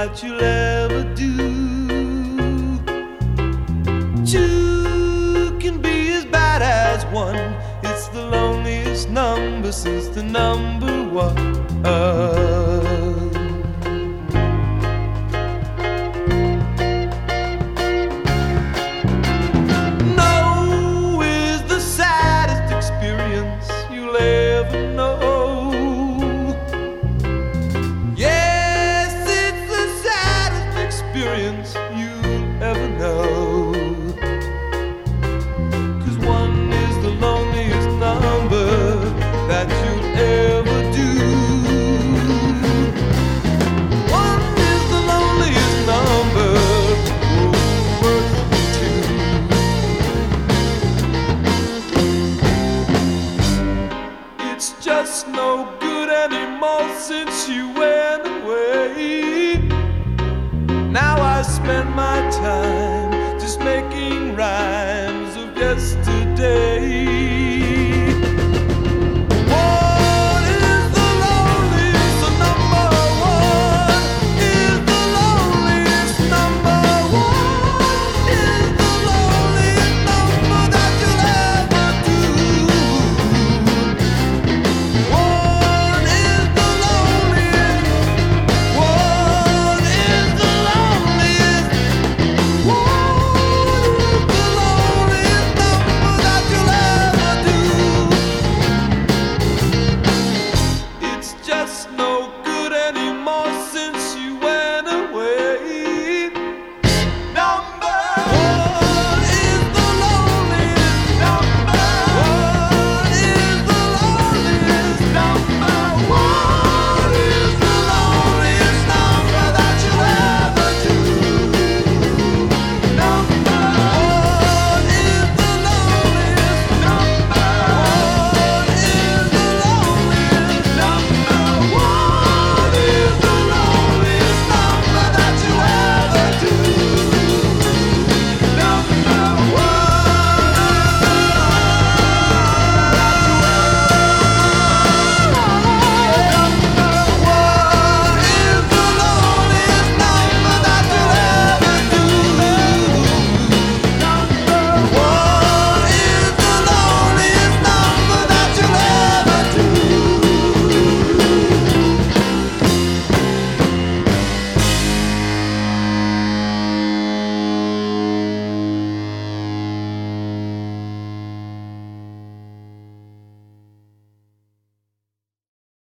that you'll ever do. Two can be as bad as one. It's the loneliest number since the number one. No is the saddest experience you'll ever know. Yes, it's the saddest experience you'll ever know. 'Cause one is the loneliest number that you'll ever do. One is the loneliest number, worse than two. It's just no good anymore since you went away. Now I spend my time just making rhymes of yesterday.